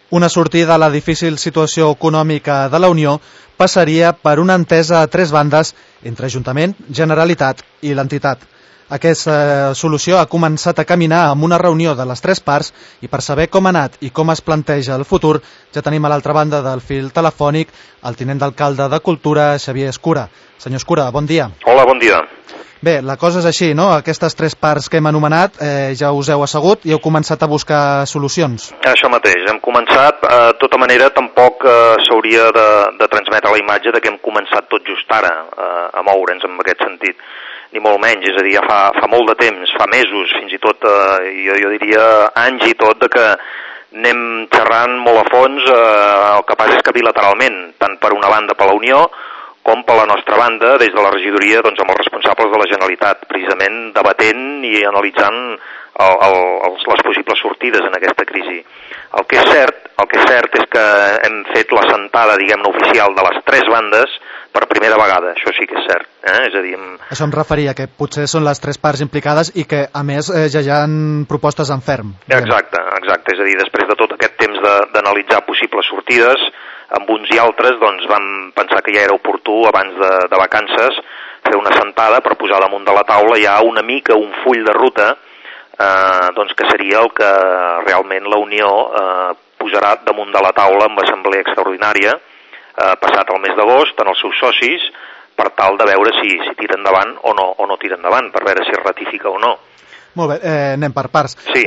Una sortida a la difícil situació econòmica de la Unió passaria per una entesa a tres bandes entre Ajuntament, Generalitat i l'entitat. Aquesta solució ha començat a caminar amb una reunió de les tres parts i per saber com ha anat i com es planteja el futur ja tenim a l'altra banda del fil telefònic el tinent d'alcalde de Cultura, Xavier Escura. Senyor Escura, bon dia. Hola, bon dia. Bé, la cosa és així, no? Aquestes tres parts que hem anomenat ja us heu assegut i heu començat a buscar solucions. Això mateix, hem començat. De tota manera, tampoc s'hauria de transmetre la imatge de que hem començat tot just ara a moure'ns en aquest sentit, ni molt menys. És a dir, ja fa molt de temps, fa mesos, fins i tot, jo diria anys i tot, de que anem xerrant molt a fons. El que passa és que bilateralment, tant per una banda per la Unió, com per la nostra banda, des de la regidoria, doncs amb els responsables de la Generalitat, precisament debatent i analitzant les possibles sortides en aquesta crisi. El que és cert és que hem fet la sentada, diguem-ne, oficial de les tres bandes per primera vegada, això sí que és cert. És a dir, Això em referia, que potser són les tres parts implicades i que, a més, ja hi ha propostes en ferm. Exacte, és a dir, després de tot aquest temps d'analitzar possibles sortides, amb uns i altres doncs vam pensar que ja era oportú abans de vacances fer una sentada per posar damunt de la taula ja una mica un full de ruta doncs que seria el que realment la Unió posarà damunt de la taula amb assemblea extraordinària passat el mes d'agost en els seus socis per tal de veure si tira endavant o no tira endavant, per veure si es ratifica o no. Molt bé, anem per parts. Sí.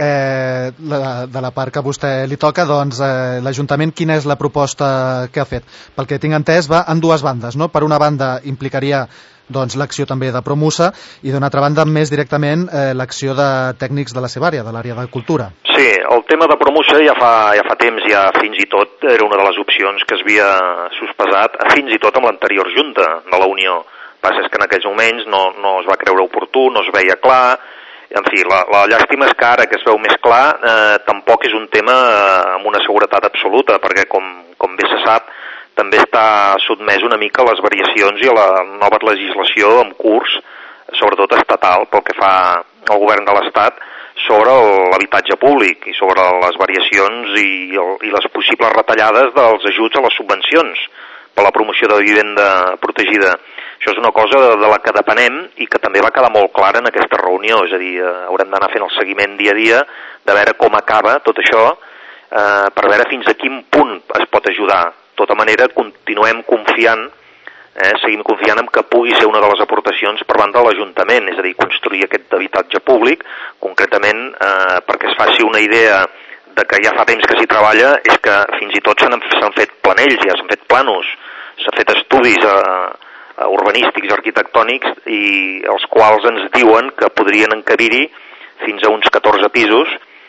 De la part que a vostè li toca, doncs, l'Ajuntament, quina és la proposta que ha fet? Pel que tinc entès, va en dues bandes, no? Per una banda implicaria doncs, l'acció també de Promusa i d'una altra banda més directament l'acció de tècnics de la seva àrea, de l'àrea de cultura. Sí, el tema de Promusa ja fa temps, ja fins i tot era una de les opcions que es havia sospesat fins i tot amb l'anterior Junta de la Unió. El que passa és que en aquells moments no es va creure oportú, no es veia clar. En fi, la llàstima és que ara que es veu més clar tampoc és un tema amb una seguretat absoluta, perquè com bé se sap també està sotmès una mica a les variacions i a la nova legislació en curs, sobretot estatal, pel que fa al govern de l'Estat, sobre l'habitatge públic i sobre les variacions i les possibles retallades dels ajuts a les subvencions per la promoció de vivenda protegida. Això és una cosa de la que depenem i que també va quedar molt clara en aquesta reunió, és a dir, haurem d'anar fent el seguiment dia a dia de veure com acaba tot això per veure fins a quin punt es pot ajudar. De tota manera, continuem confiant, seguim confiant en que pugui ser una de les aportacions per banda de l'Ajuntament, és a dir, construir aquest habitatge públic, concretament perquè es faci una idea de que ja fa temps que s'hi treballa, és que fins i tot s'han fet planells, ja s'han fet planos, s'han fet estudis urbanístics, arquitectònics, i els quals ens diuen que podrien encabir-hi fins a uns 14 pisos,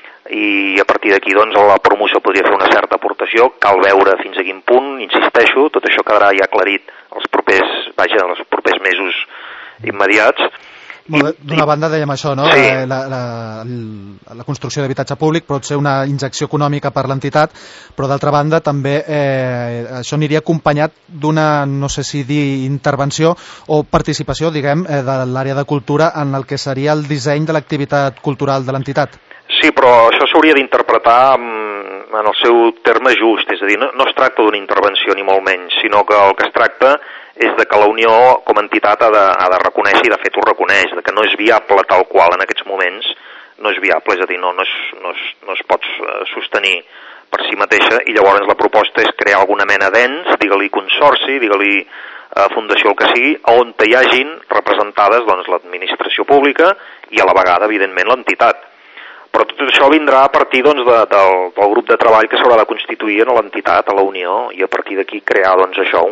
i a partir d'aquí doncs la Promoció podria fer una certa aportació. Cal veure fins a quin punt, insisteixo, tot això quedarà ja aclarit els propers mesos immediats. D'una banda dèiem això, no? Sí. La construcció d'habitatge públic pot ser una injecció econòmica per l'entitat, però d'altra banda també això aniria acompanyat d'una, no sé si dir intervenció o participació, diguem, de l'àrea de cultura en el que seria el disseny de l'activitat cultural de l'entitat. Sí, però això s'hauria d'interpretar en el seu terme just, és a dir, no es tracta d'una intervenció ni molt menys, sinó que el que es tracta és de que la Unió com a entitat ha de reconèixer, i de fet ho reconeix, de que no és viable tal qual en aquests moments, no és viable, és a dir, no es pot sostenir per si mateixa, i llavors la proposta és crear alguna mena d'ens, digue-li consorci, digue-li fundació, el que sigui, on hi hagin representades doncs, l'administració pública i a la vegada, evidentment, l'entitat. Però tot això vindrà a partir doncs, del grup de treball que s'haurà de constituir en l'entitat, a la Unió, i a partir d'aquí crear doncs, això,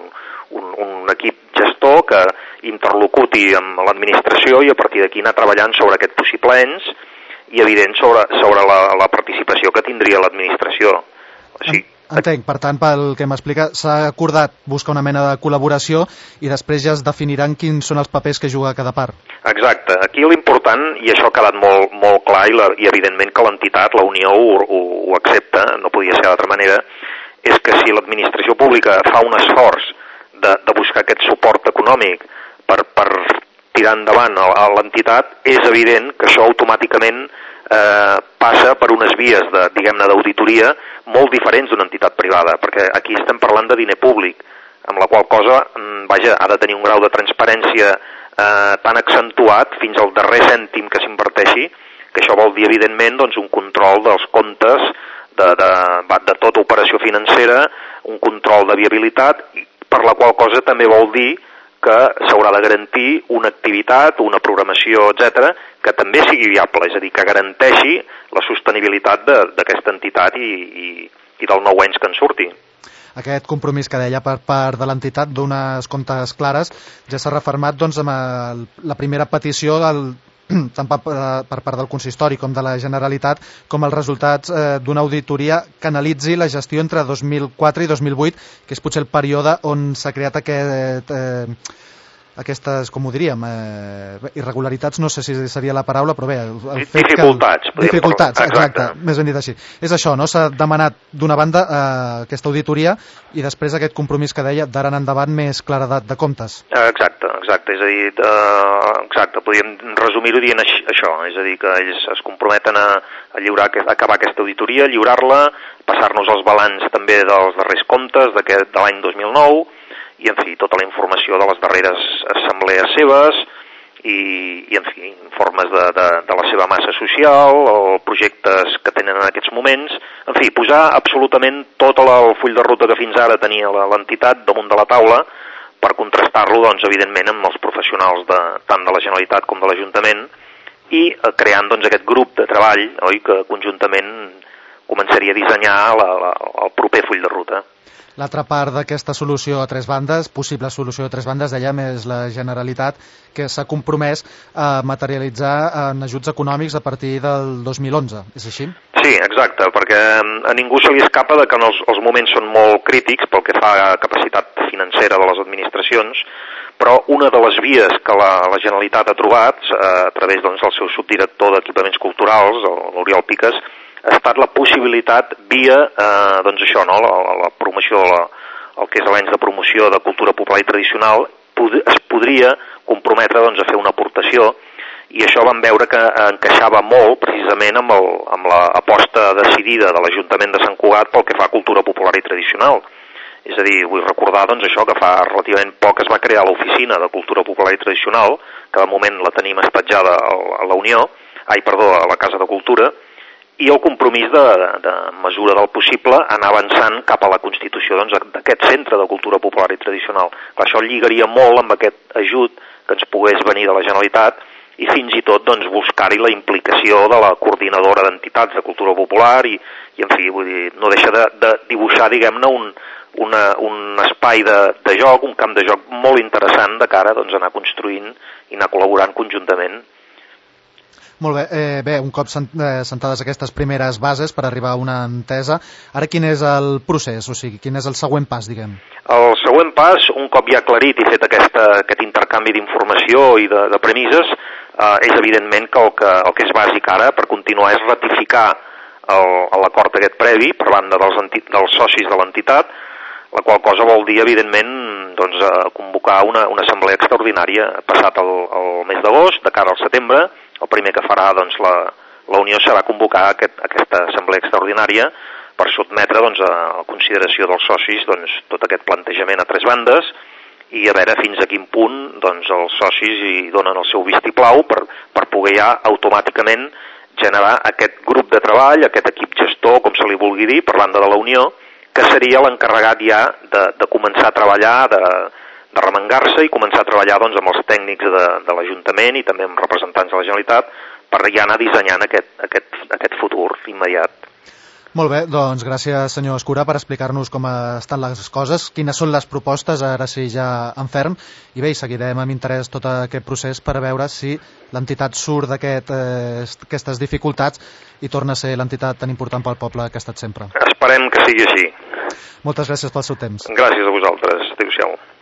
un equip gestor que interlocuti amb l'administració i a partir d'aquí anar treballant sobre aquest possible ens i, evident, sobre la participació que tindria l'administració. O sigui, entenc, per tant, pel que m'explica, s'ha acordat buscar una mena de col·laboració i després ja es definiran quins són els papers que juga cada part. Exacte. Aquí l'important, i això ha quedat molt clar, i evidentment que l'entitat, la Unió, ho accepta, no podia ser d'altra manera, és que si l'administració pública fa un esforç de buscar aquest suport econòmic per tirar endavant a l'entitat, és evident que això automàticament passa per unes vies diguem-ne d'auditoria molt diferents d'una entitat privada, perquè aquí estem parlant de diner públic, amb la qual cosa ha de tenir un grau de transparència tan accentuat fins al darrer cèntim que s'inverteixi, que això vol dir evidentment doncs, un control dels comptes de tota operació financera, un control de viabilitat, per la qual cosa també vol dir que s'haurà de garantir una activitat, una programació, etc., que també sigui viable, és a dir, que garanteixi la sostenibilitat d'aquesta entitat i del nou ens que en surti. Aquest compromís que deia per part de l'entitat d'unes comptes clares ja s'ha refermat doncs, amb la primera petició tant per part del consistori com de la Generalitat com els resultats d'una auditoria que analitzi la gestió entre 2004 i 2008, que és potser el període on s'ha creat aquestes, com ho diríem, irregularitats, no sé si seria la paraula, però bé... Dificultats, exacte, més ben dit així. És això, no? S'ha demanat d'una banda aquesta auditoria i després aquest compromís que deia d'ara en endavant més claredat de comptes. Exacte, és a dir, podríem resumir-ho dient això, és a dir, que ells es comprometen a acabar aquesta auditoria, lliurar-la, passar-nos els balanç també dels darrers comptes de l'any 2009, i, en fi, tota la informació de les darreres assemblees seves i en fi, informes de la seva massa social o projectes que tenen en aquests moments. En fi, posar absolutament tot el full de ruta que fins ara tenia l'entitat damunt de la taula per contrastar-lo, doncs, evidentment, amb els professionals tant de la Generalitat com de l'Ajuntament i creant, doncs, aquest grup de treball, oi, que conjuntament començaria a dissenyar el proper full de ruta. L'altra part d'aquesta solució a tres bandes, possible solució a tres bandes, dèiem, és la Generalitat, que s'ha compromès a materialitzar en ajuts econòmics a partir del 2011. És així? Sí, exacte, perquè a ningú se li escapa que els moments són molt crítics pel que fa a capacitat financera de les administracions, però una de les vies que la Generalitat ha trobat, a través del seu subdirector d'equipaments culturals, l'Oriol Piques, ha estat la possibilitat via, doncs això, no?, la promoció, el que és l'any de promoció de cultura popular i tradicional, es podria comprometre doncs, a fer una aportació, i això vam veure que encaixava molt precisament amb l'aposta decidida de l'Ajuntament de Sant Cugat pel que fa a cultura popular i tradicional. És a dir, vull recordar doncs, això que fa relativament poc es va crear l'oficina de cultura popular i tradicional, que de moment la tenim estatjada a la Casa de Cultura, i el compromís de mesura del possible anar avançant cap a la constitució d'aquest centre de cultura popular i tradicional. Això lligaria molt amb aquest ajut que ens pogués venir de la Generalitat i fins i tot doncs, buscar-hi la implicació de la coordinadora d'entitats de cultura popular i en fi, vull dir, no deixa de dibuixar, diguem-ne, un espai de joc, un camp de joc molt interessant de cara doncs, a anar construint i anar col·laborant conjuntament. Molt bé, un cop sentades aquestes primeres bases per arribar a una entesa, ara quin és el procés? O sigui, quin és el següent pas, diguem? El següent pas, un cop ja aclarit i fet aquest intercanvi d'informació i de premisses, és evidentment que el que és bàsic ara per continuar és ratificar l'acord aquest previ per banda dels socis de l'entitat, la qual cosa vol dir, evidentment, doncs, convocar una assemblea extraordinària passat el mes d'agost, de cara al setembre. El primer que farà doncs, la Unió serà convocar aquesta assemblea extraordinària per sotmetre doncs, a consideració dels socis doncs, tot aquest plantejament a tres bandes i a veure fins a quin punt doncs, els socis hi donen el seu vistiplau per poder ja automàticament generar aquest grup de treball, aquest equip gestor, com se li vulgui dir, per banda de la Unió, que seria l'encarregat ja de començar a treballar, de remengar-se i començar a treballar doncs, amb els tècnics de l'Ajuntament i també amb representants de la Generalitat per ja anar dissenyant aquest futur immediat. Molt bé, doncs gràcies senyor Escura per explicar-nos com estan les coses, quines són les propostes, ara sí ja en ferm, i bé, seguirem amb interès tot aquest procés per veure si l'entitat surt d'aquestes dificultats i torna a ser l'entitat tan important pel poble que ha estat sempre. Esperem que sigui així. Moltes gràcies pel seu temps. Gràcies a vosaltres. Adéu-siau.